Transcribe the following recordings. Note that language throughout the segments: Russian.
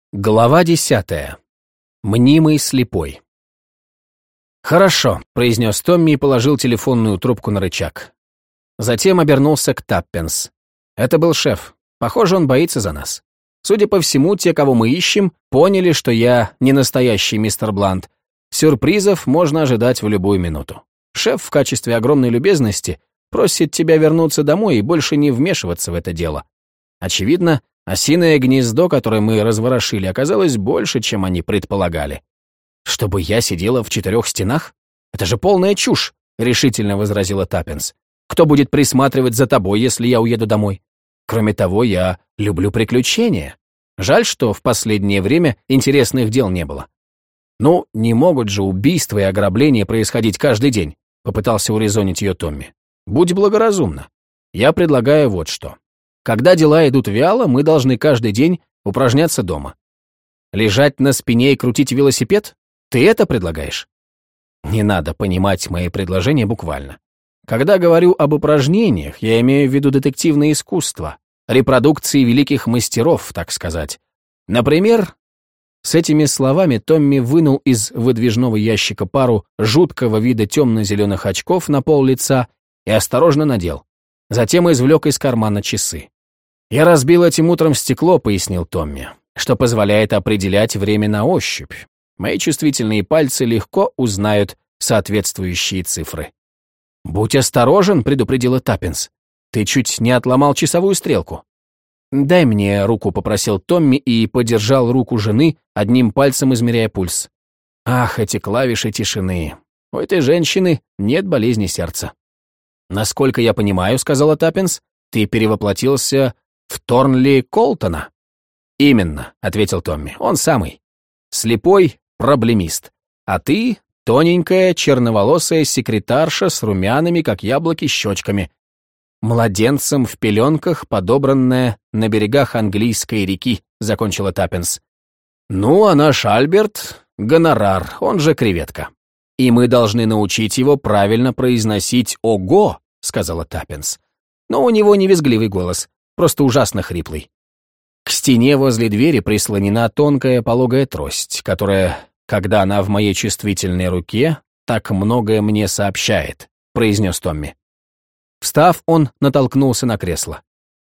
Глава 10. Мнимый слепой. «Хорошо», — произнес Томми и положил телефонную трубку на рычаг. Затем обернулся к Таппенс. Это был шеф. Похоже, он боится за нас. Судя по всему, те, кого мы ищем, поняли, что я не настоящий мистер Блант. Сюрпризов можно ожидать в любую минуту. Шеф в качестве огромной любезности просит тебя вернуться домой и больше не вмешиваться в это дело. Очевидно, осиное гнездо, которое мы разворошили, оказалось больше, чем они предполагали. «Чтобы я сидела в 4 стенах? Это же полная чушь!» — решительно возразила Таппенс. «Кто будет присматривать за тобой, если я уеду домой? Кроме того, я люблю приключения. Жаль, что в последнее время интересных дел не было». «Ну, не могут же убийства и ограбления происходить каждый день», — попытался урезонить ее Томми. «Будь благоразумна. Я предлагаю вот что. Когда дела идут вяло, мы должны каждый день упражняться дома. Лежать на спине и крутить велосипед? Ты это предлагаешь?» Не надо понимать мои предложения буквально. Когда говорю об упражнениях, я имею в виду детективное искусство, репродукции великих мастеров, так сказать. Например, с этими словами Томми вынул из выдвижного ящика пару жуткого вида темно-зеленых очков на пол лица и осторожно надел. Затем извлек из кармана часы. «Я разбил этим утром стекло», — пояснил Томми, «что позволяет определять время на ощупь. Мои чувствительные пальцы легко узнают соответствующие цифры». «Будь осторожен», — предупредила Таппенс. «Ты чуть не отломал часовую стрелку». «Дай мне руку», — попросил Томми и подержал руку жены, одним пальцем измеряя пульс. Ах, эти клавиши тишины. У этой женщины нет болезни сердца. «Насколько я понимаю», — сказала Таппенс, «ты перевоплотился в Торнли Колтона». «Именно», — ответил Томми, — «он самый. Слепой проблемист. А ты — тоненькая, черноволосая секретарша с румяными, как яблоки, щечками. Младенцем в пеленках, подобранная на берегах английской реки», — закончила Таппенс. «Ну, а наш Альберт — гонорар, он же креветка. И мы должны научить его правильно произносить «ого», — сказала Таппенс. Но у него не визгливый голос, просто ужасно хриплый. К стене возле двери прислонена тонкая пологая трость, которая, когда она в моей чувствительной руке, так многое мне сообщает, произнес Томми. Встав, он натолкнулся на кресло.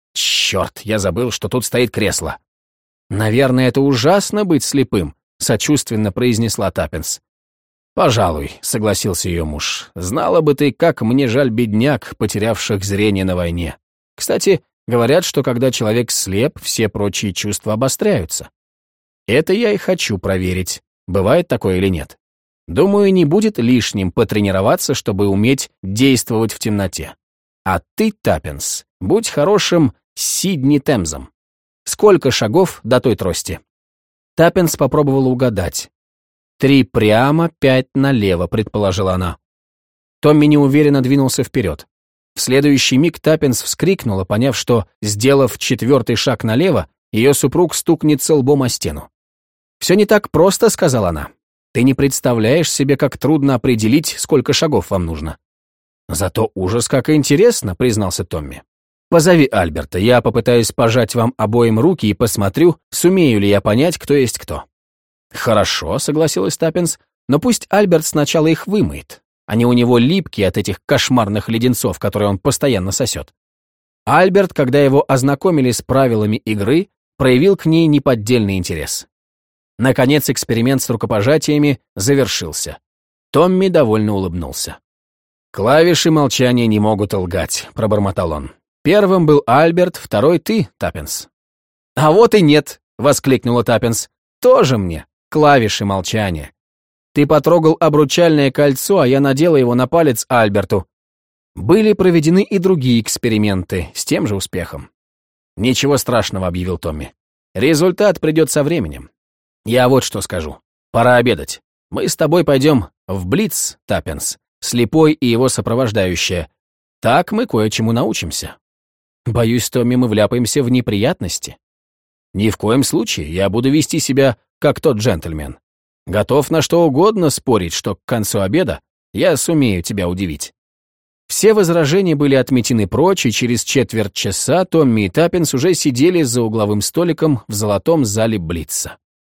Черт, я забыл, что тут стоит кресло. Наверное, это ужасно быть слепым, сочувственно произнесла Таппенс. «Пожалуй», — согласился ее муж. «Знала бы ты, как мне жаль бедняк, потерявших зрение на войне. Кстати, говорят, что когда человек слеп, все прочие чувства обостряются. Это я и хочу проверить, бывает такое или нет. Думаю, не будет лишним потренироваться, чтобы уметь действовать в темноте. А ты, Таппенс, будь хорошим Сидни Темзом. Сколько шагов до той трости?» Таппенс попробовала угадать. 3 прямо, 5 налево, предположила она. Томми неуверенно двинулся вперед. В следующий миг Таппенс вскрикнула, поняв, что, сделав 4-й шаг налево, ее супруг стукнется лбом о стену. «Все не так просто», — сказала она. «Ты не представляешь себе, как трудно определить, сколько шагов вам нужно». «Зато ужас как интересно», — признался Томми. «Позови Альберта, я попытаюсь пожать вам обоим руки и посмотрю, сумею ли я понять, кто есть кто». «Хорошо», — согласилась Таппенс, «но пусть Альберт сначала их вымоет. Они у него липкие от этих кошмарных леденцов, которые он постоянно сосет». Альберт, когда его ознакомили с правилами игры, проявил к ней неподдельный интерес. Наконец эксперимент с рукопожатиями завершился. Томми довольно улыбнулся. «Клавиши молчания не могут лгать», — пробормотал он. «Первым был Альберт, второй ты, Таппенс». «А вот и нет», — воскликнула Таппенс. «Тоже мне клавиши молчания. Ты потрогал обручальное кольцо, а я надела его на палец Альберту». Были проведены и другие эксперименты с тем же успехом. «Ничего страшного», — объявил Томми. «Результат придет со временем. Я вот что скажу. Пора обедать. Мы с тобой пойдем в Блиц, Таппенс, слепой и его сопровождающая. Так мы кое-чему научимся. Боюсь, Томми, мы вляпаемся в неприятности». «Ни в коем случае. Я буду вести себя как тот джентльмен. Готов на что угодно спорить, что к концу обеда я сумею тебя удивить». Все возражения были отметены прочь, и через четверть часа Томми и Таппенс уже сидели за угловым столиком в золотом зале Блица.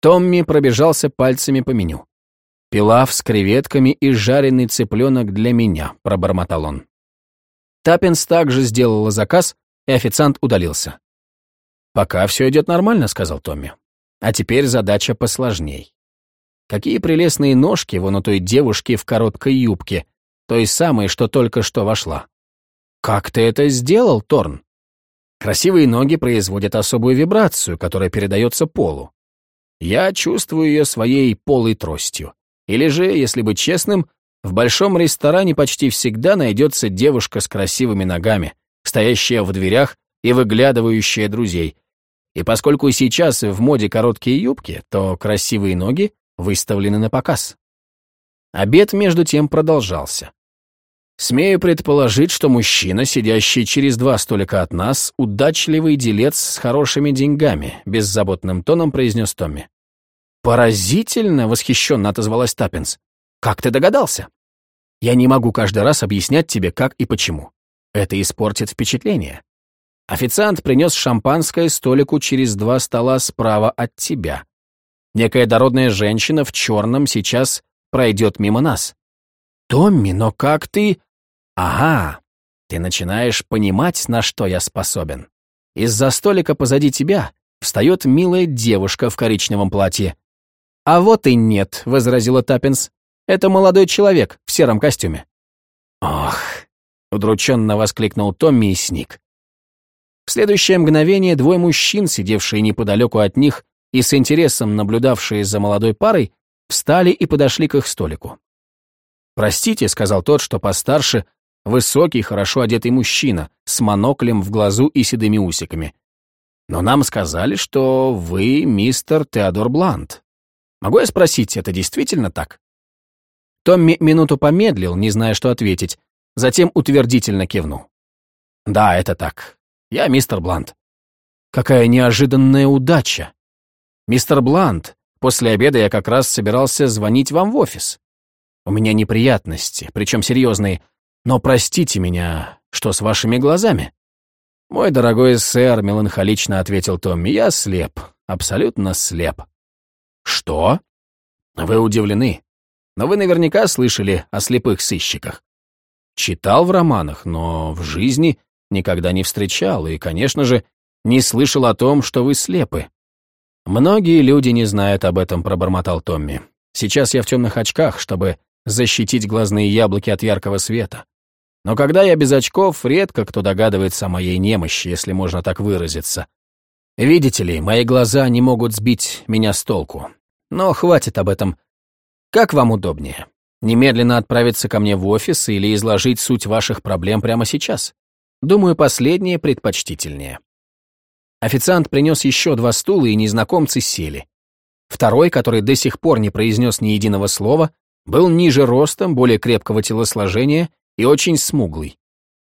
Томми пробежался пальцами по меню. «Пилав с креветками и жареный цыпленок для меня», — пробормотал он. Таппинс также сделала заказ, и официант удалился. «Пока все идет нормально», — сказал Томми. «А теперь задача посложней. Какие прелестные ножки вон у той девушки в короткой юбке, той самой, что только что вошла. Как ты это сделал, Торн? Красивые ноги производят особую вибрацию, которая передается полу. Я чувствую ее своей полой тростью. Или же, если быть честным, в большом ресторане почти всегда найдется девушка с красивыми ногами, стоящая в дверях и выглядывающая друзей. И поскольку сейчас в моде короткие юбки, то красивые ноги выставлены на показ». Обед, между тем, продолжался. «Смею предположить, что мужчина, сидящий через 2 столика от нас, удачливый делец с хорошими деньгами», — беззаботным тоном произнес Томми. «Поразительно!» — восхищенно отозвалась Таппинс. «Как ты догадался?» «Я не могу каждый раз объяснять тебе, как и почему. Это испортит впечатление. Официант принес шампанское столику через 2 стола справа от тебя. Некая дородная женщина в черном сейчас пройдет мимо нас. Томми, но как ты...» «Ага, ты начинаешь понимать, на что я способен. Из-за столика позади тебя встает милая девушка в коричневом платье». «А вот и нет», — возразила Таппинс. «Это молодой человек в сером костюме». «Ох», — удрученно воскликнул Томми и сник. В следующее мгновение 2 мужчин, сидевшие неподалеку от них и с интересом наблюдавшие за молодой парой, встали и подошли к их столику. «Простите», — сказал тот, что постарше, высокий, хорошо одетый мужчина, с моноклем в глазу и седыми усиками. «Но нам сказали, что вы мистер Теодор Блант. Могу я спросить, это действительно так?» Томми минуту помедлил, не зная, что ответить, затем утвердительно кивнул. «Да, это так. Я мистер Блант». «Какая неожиданная удача! Мистер Блант, после обеда я как раз собирался звонить вам в офис. У меня неприятности, причем серьезные, но простите меня, что с вашими глазами?» «Мой дорогой сэр», — меланхолично ответил Томми, — «я слеп, абсолютно слеп». «Что?» «Вы удивлены, но вы наверняка слышали о слепых сыщиках». «Читал в романах, но в жизни никогда не встречал и, конечно же, не слышал о том, что вы слепы». «Многие люди не знают об этом», — пробормотал Томми. «Сейчас я в темных очках, чтобы защитить глазные яблоки от яркого света. Но когда я без очков, редко кто догадывается о моей немощи, если можно так выразиться. Видите ли, мои глаза не могут сбить меня с толку. Но хватит об этом. Как вам удобнее? Немедленно отправиться ко мне в офис или изложить суть ваших проблем прямо сейчас? Думаю, последнее предпочтительнее». Официант принес еще 2 стула, и незнакомцы сели. Второй, который до сих пор не произнес ни единого слова, был ниже ростом, более крепкого телосложения и очень смуглый.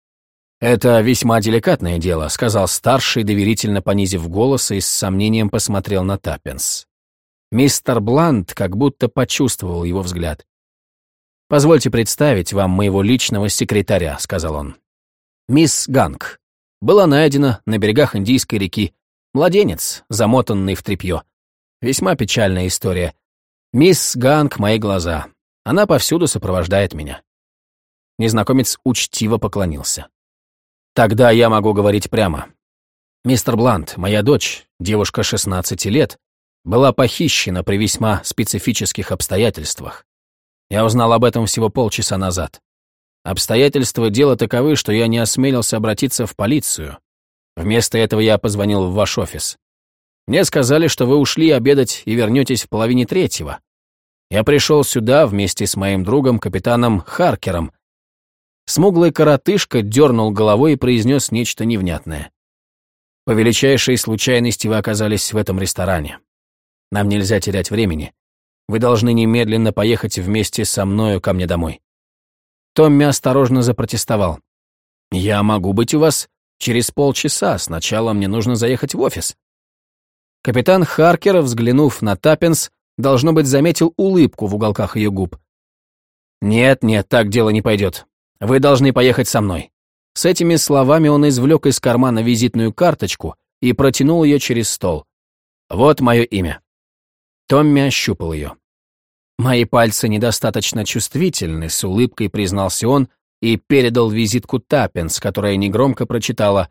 «Это весьма деликатное дело», — сказал старший, доверительно понизив голос, и с сомнением посмотрел на Таппинс. Мистер Блант как будто почувствовал его взгляд. «Позвольте представить вам моего личного секретаря», — сказал он. «Мисс Ганг. Была найдена на берегах Индийской реки. Младенец, замотанный в тряпье. Весьма печальная история. Мисс Ганг — мои глаза. Она повсюду сопровождает меня». Незнакомец учтиво поклонился. «Тогда я могу говорить прямо. Мистер Блант, моя дочь, девушка 16 лет, была похищена при весьма специфических обстоятельствах. Я узнал об этом всего полчаса назад. Обстоятельства дела таковы, что я не осмелился обратиться в полицию. Вместо этого я позвонил в ваш офис. Мне сказали, что вы ушли обедать и вернетесь в 2:30. Я пришел сюда вместе с моим другом, капитаном Харкером. Смуглый коротышка дернул головой и произнес нечто невнятное. По величайшей случайности вы оказались в этом ресторане. Нам нельзя терять времени. Вы должны немедленно поехать вместе со мною ко мне домой. Томми осторожно запротестовал. «Я могу быть у вас через полчаса. Сначала мне нужно заехать в офис». Капитан Харкер, взглянув на Таппинс, должно быть, заметил улыбку в уголках ее губ. «Нет, так дело не пойдет. Вы должны поехать со мной». С этими словами он извлек из кармана визитную карточку и протянул ее через стол. «Вот мое имя». Томми ощупал ее. «Мои пальцы недостаточно чувствительны», — с улыбкой признался он и передал визитку Таппенс, которая негромко прочитала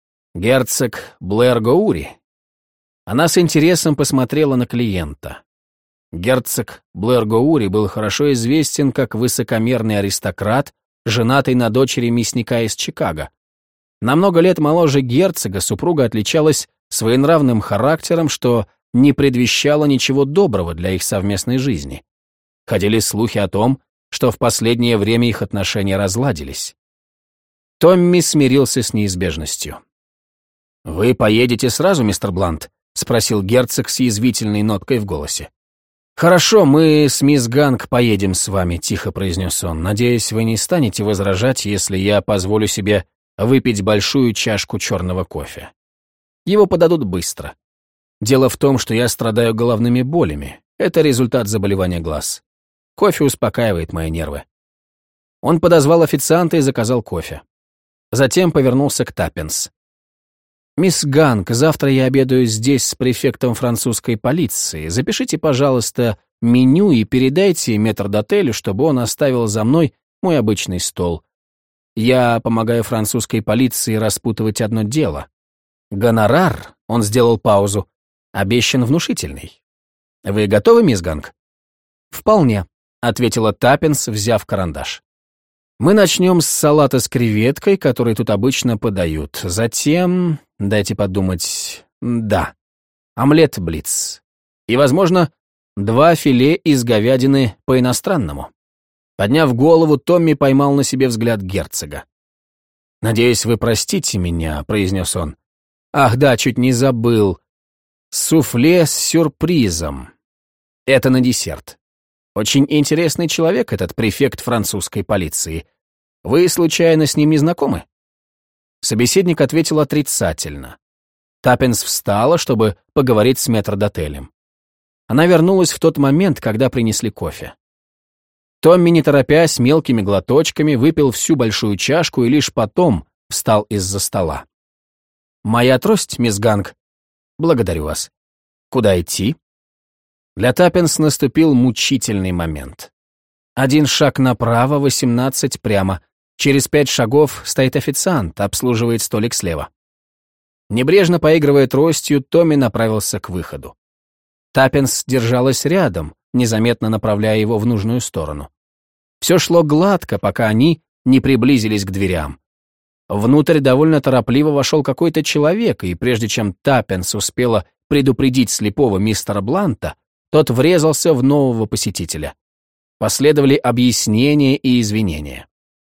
«Герцог Блэр Гоури». Она с интересом посмотрела на клиента. Герцог Блэр Гоури был хорошо известен как высокомерный аристократ, женатый на дочери мясника из Чикаго. На много лет моложе герцога супруга отличалась своенравным характером, что не предвещало ничего доброго для их совместной жизни. Ходили слухи о том, что в последнее время их отношения разладились. Томми смирился с неизбежностью. «Вы поедете сразу, мистер Блант?» — спросил герцог с язвительной ноткой в голосе. «Хорошо, мы с мисс Ганг поедем с вами», — тихо произнес он. «Надеюсь, вы не станете возражать, если я позволю себе выпить большую чашку черного кофе. Его подадут быстро. Дело в том, что я страдаю головными болями. Это результат заболевания глаз. Кофе успокаивает мои нервы». Он подозвал официанта и заказал кофе. Затем повернулся к Таппенс. «Мисс Ганг, завтра я обедаю здесь с префектом французской полиции. Запишите, пожалуйста, меню и передайте метрдотелю, чтобы он оставил за мной мой обычный стол. Я помогаю французской полиции распутывать одно дело. Гонорар», — он сделал паузу, — «обещан внушительный. Вы готовы, мисс Ганг?» «Вполне», — ответила Таппенс, взяв карандаш. «Мы начнем с салата с креветкой, который тут обычно подают. Затем, дайте подумать, да, омлет-блиц. И, возможно, 2 филе из говядины по-иностранному». Подняв голову, Томми поймал на себе взгляд герцога. «Надеюсь, вы простите меня», — произнес он. «Ах да, чуть не забыл. Суфле с сюрпризом. Это на десерт. Очень интересный человек этот префект французской полиции. Вы, случайно, с ним не знакомы?» Собеседник ответил отрицательно. Таппенс встала, чтобы поговорить с метрдотелем. Она вернулась в тот момент, когда принесли кофе. Томми, не торопясь, мелкими глоточками выпил всю большую чашку и лишь потом встал из-за стола. «Моя трость, мисс Ганг?» «Благодарю вас. Куда идти?» Для Таппенс наступил мучительный момент. 1 шаг направо, 18 прямо. Через 5 шагов стоит официант, обслуживает столик слева. Небрежно поигрывая тростью, Томми направился к выходу. Таппенс держалась рядом, незаметно направляя его в нужную сторону. Все шло гладко, пока они не приблизились к дверям. Внутрь довольно торопливо вошел какой-то человек, и прежде чем Таппенс успела предупредить слепого мистера Бланта, тот врезался в нового посетителя. Последовали объяснения и извинения.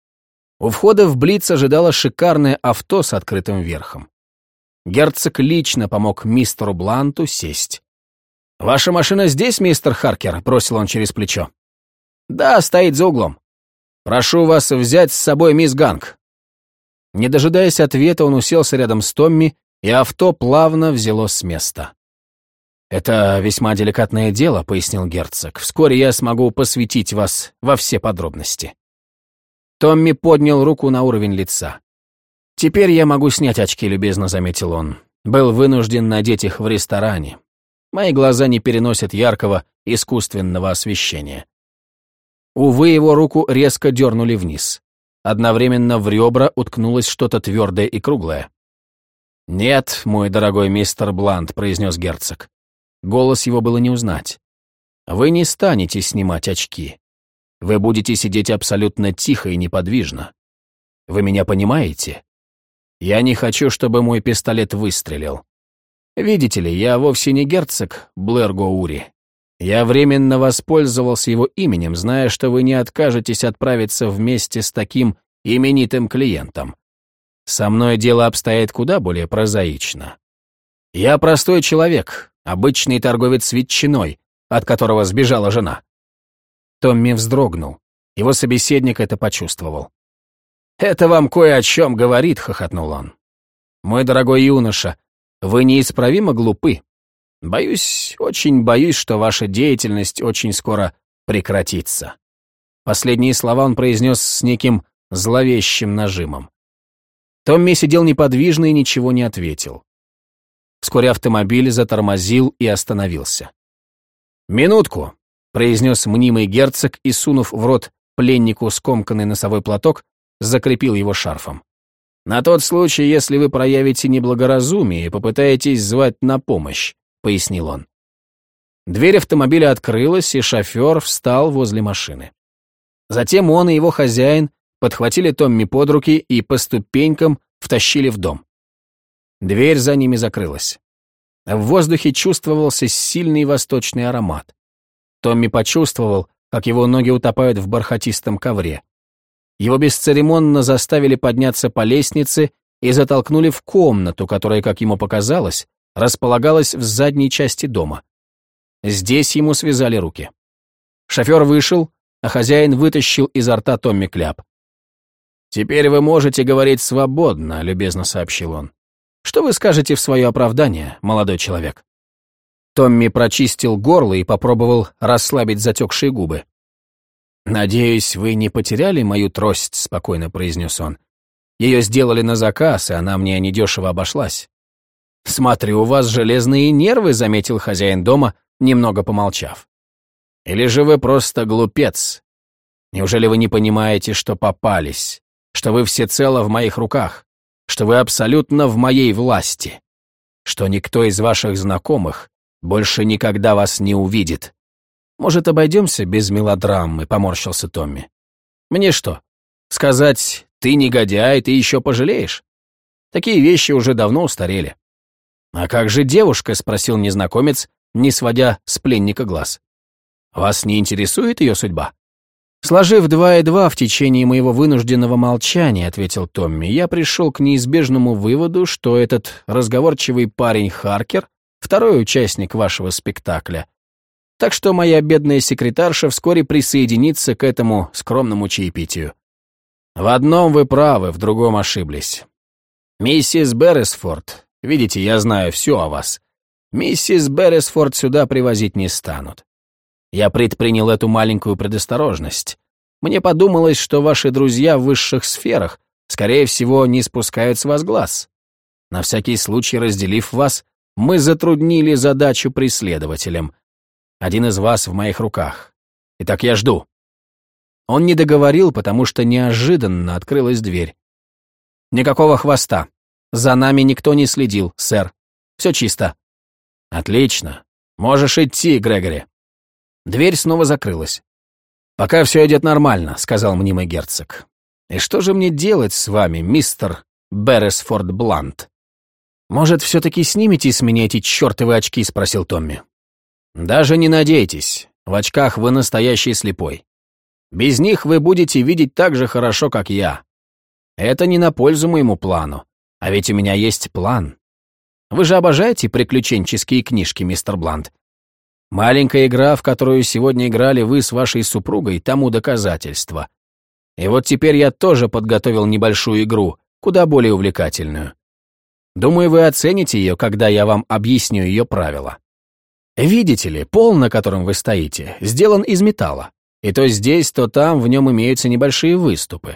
У входа в Блиц ожидало шикарное авто с открытым верхом. Герцог лично помог мистеру Бланту сесть. «Ваша машина здесь, мистер Харкер?» — бросил он через плечо. «Да, стоит за углом. Прошу вас взять с собой мисс Ганг». Не дожидаясь ответа, он уселся рядом с Томми, и авто плавно взяло с места. «Это весьма деликатное дело», — пояснил герцог. «Вскоре я смогу посвятить вас во все подробности». Томми поднял руку на уровень лица. «Теперь я могу снять очки», — любезно заметил он. «Был вынужден надеть их в ресторане. Мои глаза не переносят яркого искусственного освещения». Увы, его руку резко дернули вниз. Одновременно в ребра уткнулось что-то твердое и круглое. «Нет, мой дорогой мистер Блант», — произнес герцог. Голос его было не узнать. «Вы не станете снимать очки. Вы будете сидеть абсолютно тихо и неподвижно. Вы меня понимаете? Я не хочу, чтобы мой пистолет выстрелил. Видите ли, я вовсе не герцог Блэр Гоури. Я временно воспользовался его именем, зная, что вы не откажетесь отправиться вместе с таким именитым клиентом. Со мной дело обстоит куда более прозаично. Я простой человек, обычный торговец ветчиной, от которого сбежала жена». Томми вздрогнул. Его собеседник это почувствовал. «Это вам кое о чем говорит», — хохотнул он. «Мой дорогой юноша, вы неисправимо глупы. Боюсь, очень боюсь, что ваша деятельность очень скоро прекратится». Последние слова он произнес с неким зловещим нажимом. Томми сидел неподвижно и ничего не ответил. Вскоре автомобиль затормозил и остановился. «Минутку», — произнес мнимый герцог и, сунув в рот пленнику скомканный носовой платок, закрепил его шарфом. «На тот случай, если вы проявите неблагоразумие и попытаетесь звать на помощь», — пояснил он. Дверь автомобиля открылась, и шофер встал возле машины. Затем он и его хозяин подхватили Томми под руки и по ступенькам втащили в дом. Дверь за ними закрылась. В воздухе чувствовался сильный восточный аромат. Томми почувствовал, как его ноги утопают в бархатистом ковре. Его бесцеремонно заставили подняться по лестнице и затолкнули в комнату, которая, как ему показалось, располагалась в задней части дома. Здесь ему связали руки. Шофер вышел, а хозяин вытащил изо рта Томми кляп. «Теперь вы можете говорить свободно», — любезно сообщил он. «Что вы скажете в свое оправдание, молодой человек?» Томми прочистил горло и попробовал расслабить затекшие губы. «Надеюсь, вы не потеряли мою трость», — спокойно произнес он. «Ее сделали на заказ, и она мне недешево обошлась». «Смотрю, у вас железные нервы», — заметил хозяин дома, немного помолчав. «Или же вы просто глупец? Неужели вы не понимаете, что попались, что вы всецело в моих руках, что вы абсолютно в моей власти, что никто из ваших знакомых больше никогда вас не увидит?» «Может, обойдемся без мелодрамы?» — поморщился Томми. «Мне что, сказать, ты негодяй, ты еще пожалеешь? Такие вещи уже давно устарели». «А как же девушка?» — спросил незнакомец, не сводя с пленника глаз. «Вас не интересует ее судьба?» «Сложив 2 и 2 в течение моего вынужденного молчания», — ответил Томми, «я пришел к неизбежному выводу, что этот разговорчивый парень Харкер — второй участник вашего спектакля. Так что моя бедная секретарша вскоре присоединится к этому скромному чаепитию. В одном вы правы, в другом ошиблись. Миссис Берресфорд, видите, я знаю все о вас. Миссис Берресфорд сюда привозить не станут. Я предпринял эту маленькую предосторожность. Мне подумалось, что ваши друзья в высших сферах, скорее всего, не спускают с вас глаз. На всякий случай, разделив вас, мы затруднили задачу преследователям. Один из вас в моих руках. Итак, я жду». Он не договорил, потому что неожиданно открылась дверь. «Никакого хвоста. За нами никто не следил, сэр. Все чисто». «Отлично. Можешь идти, Грегори». Дверь снова закрылась. «Пока все идет нормально», — сказал мнимый герцог. «И что же мне делать с вами, мистер Берресфорд Блант?» «Может, все-таки снимете с меня эти чертовы очки?» — спросил Томми. «Даже не надейтесь. В очках вы настоящий слепой. Без них вы будете видеть так же хорошо, как я. Это не на пользу моему плану. А ведь у меня есть план. Вы же обожаете приключенческие книжки, мистер Блант. Маленькая игра, в которую сегодня играли вы с вашей супругой, тому доказательство. И вот теперь я тоже подготовил небольшую игру, куда более увлекательную. Думаю, вы оцените ее, когда я вам объясню ее правила. Видите ли, пол, на котором вы стоите, сделан из металла, и то здесь, то там в нем имеются небольшие выступы.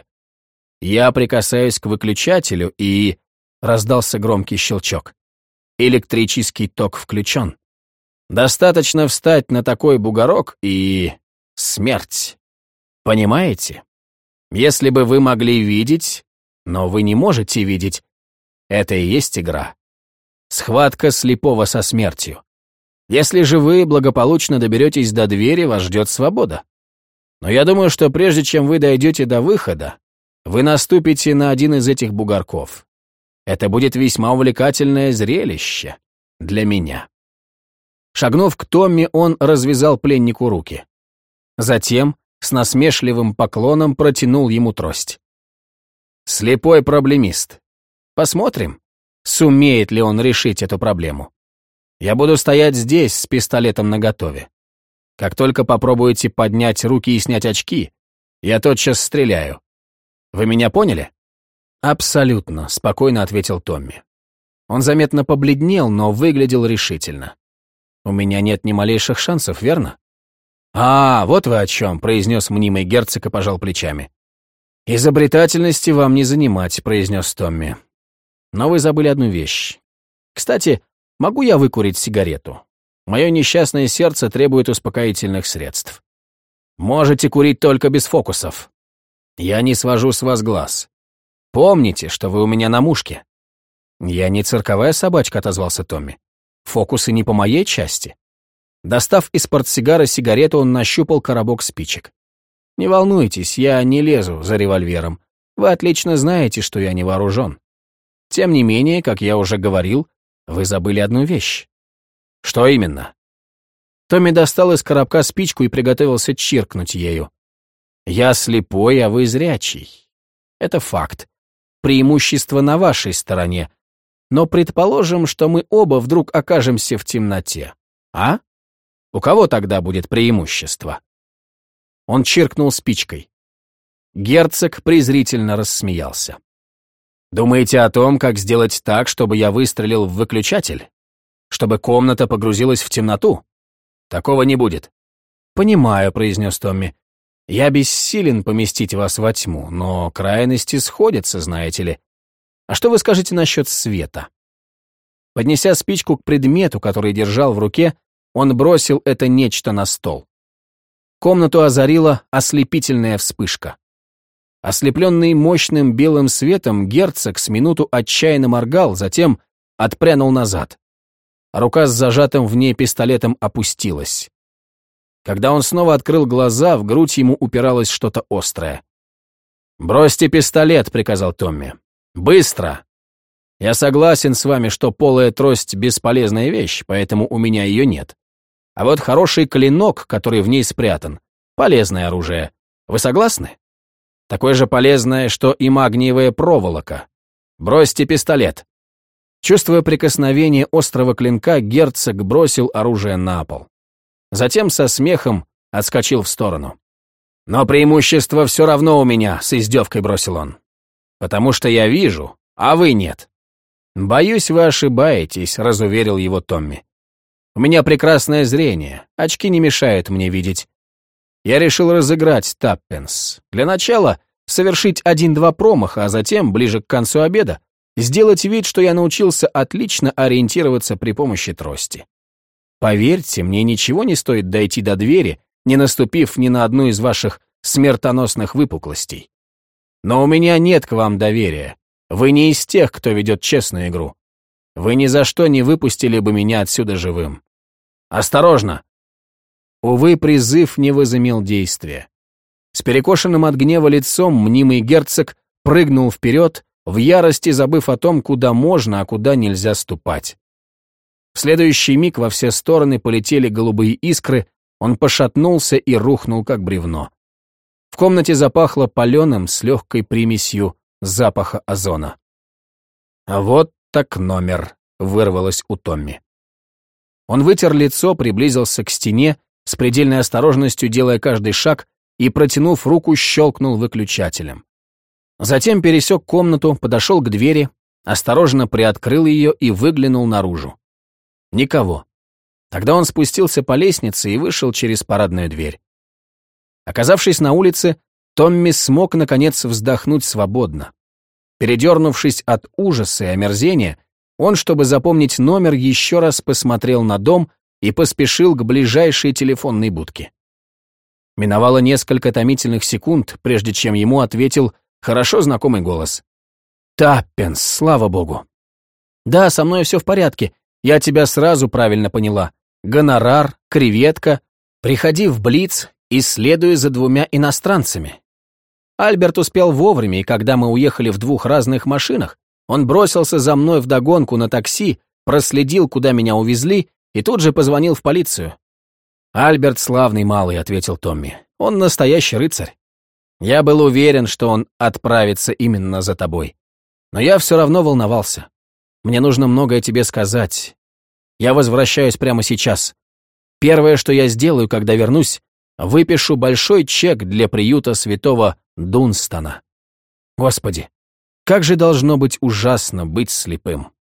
Я прикасаюсь к выключателю, и... Раздался громкий щелчок. Электрический ток включен. Достаточно встать на такой бугорок, и... смерть. Понимаете? Если бы вы могли видеть, но вы не можете видеть, это и есть игра. Схватка слепого со смертью. Если же вы благополучно доберетесь до двери, вас ждет свобода. Но я думаю, что прежде чем вы дойдете до выхода, вы наступите на один из этих бугорков. Это будет весьма увлекательное зрелище для меня». Шагнув к Томми, он развязал пленнику руки. Затем с насмешливым поклоном протянул ему трость. «Слепой проблемист. Посмотрим, сумеет ли он решить эту проблему. Я буду стоять здесь с пистолетом наготове. Как только попробуете поднять руки и снять очки, я тотчас стреляю. Вы меня поняли?» «Абсолютно», — спокойно ответил Томми. Он заметно побледнел, но выглядел решительно. «У меня нет ни малейших шансов, верно?» «А, вот вы о чем», — произнес мнимый герцог и пожал плечами. «Изобретательности вам не занимать», — произнес Томми. «Но вы забыли одну вещь. Кстати, могу я выкурить сигарету? Мое несчастное сердце требует успокоительных средств. Можете курить только без фокусов. Я не свожу с вас глаз. Помните, что вы у меня на мушке». «Я не цирковая собачка», — отозвался Томми. «Фокусы не по моей части». Достав из портсигара сигарету, он нащупал коробок спичек. «Не волнуйтесь, я не лезу за револьвером. Вы отлично знаете, что я не вооружен. Тем не менее, как я уже говорил, вы забыли одну вещь». «Что именно?» Томми достал из коробка спичку и приготовился чиркнуть ею. «Я слепой, а вы зрячий. Это факт. Преимущество на вашей стороне. Но предположим, что мы оба вдруг окажемся в темноте. А? У кого тогда будет преимущество?» Он чиркнул спичкой. Герцог презрительно рассмеялся. «Думаете о том, как сделать так, чтобы я выстрелил в выключатель? Чтобы комната погрузилась в темноту? Такого не будет». «Понимаю», — произнес Томми. «Я бессилен поместить вас во тьму, но крайности сходятся, знаете ли. А что вы скажете насчет света?» Поднеся спичку к предмету, который держал в руке, он бросил это нечто на стол. Комнату озарила ослепительная вспышка. Ослепленный мощным белым светом, герцог с минуту отчаянно моргал, затем отпрянул назад. Рука с зажатым в ней пистолетом опустилась. Когда он снова открыл глаза, в грудь ему упиралось что-то острое. «Бросьте пистолет», — приказал Томми. «Быстро! Я согласен с вами, что полая трость — бесполезная вещь, поэтому у меня ее нет. А вот хороший клинок, который в ней спрятан, полезное оружие. Вы согласны? Такое же полезное, что и магниевая проволока. Бросьте пистолет». Чувствуя прикосновение острого клинка, герцог бросил оружие на пол. Затем со смехом отскочил в сторону. «Но преимущество все равно у меня», — с издевкой бросил он. «Потому что я вижу, а вы нет». «Боюсь, вы ошибаетесь», — разуверил его Томми. «У меня прекрасное зрение, очки не мешают мне видеть. Я решил разыграть Таппенс. Для начала совершить 1-2 промаха, а затем, ближе к концу обеда, сделать вид, что я научился отлично ориентироваться при помощи трости. Поверьте, мне ничего не стоит дойти до двери, не наступив ни на одну из ваших смертоносных выпуклостей. Но у меня нет к вам доверия. Вы не из тех, кто ведет честную игру. Вы ни за что не выпустили бы меня отсюда живым. Осторожно!» Увы, призыв не возымел действия. С перекошенным от гнева лицом мнимый герцог прыгнул вперед, в ярости забыв о том, куда можно, а куда нельзя ступать. В следующий миг во все стороны полетели голубые искры, он пошатнулся и рухнул, как бревно. В комнате запахло паленым с легкой примесью запаха озона. «А вот так номер», — вырвалось у Томми. Он вытер лицо, приблизился к стене, с предельной осторожностью делая каждый шаг, и, протянув руку, щелкнул выключателем. Затем пересек комнату, подошел к двери, осторожно приоткрыл ее и выглянул наружу. Никого. Тогда он спустился по лестнице и вышел через парадную дверь. Оказавшись на улице, Томми смог, наконец, вздохнуть свободно. Передернувшись от ужаса и омерзения, он, чтобы запомнить номер, еще раз посмотрел на дом и поспешил к ближайшей телефонной будке. Миновало несколько томительных секунд, прежде чем ему ответил хорошо знакомый голос. «Таппенс, слава богу!» «Да, со мной все в порядке. Я тебя сразу правильно поняла. Гонорар, креветка. Приходи в Блиц и следуй за 2 иностранцами». Альберт успел вовремя, и когда мы уехали в 2 разных машинах, он бросился за мной вдогонку на такси, проследил, куда меня увезли, и тут же позвонил в полицию. «Альберт славный малый», — ответил Томми. «Он настоящий рыцарь. Я был уверен, что он отправится именно за тобой. Но я все равно волновался. Мне нужно многое тебе сказать. Я возвращаюсь прямо сейчас. Первое, что я сделаю, когда вернусь, выпишу большой чек для приюта святого Дунстана. Господи, как же должно быть ужасно быть слепым».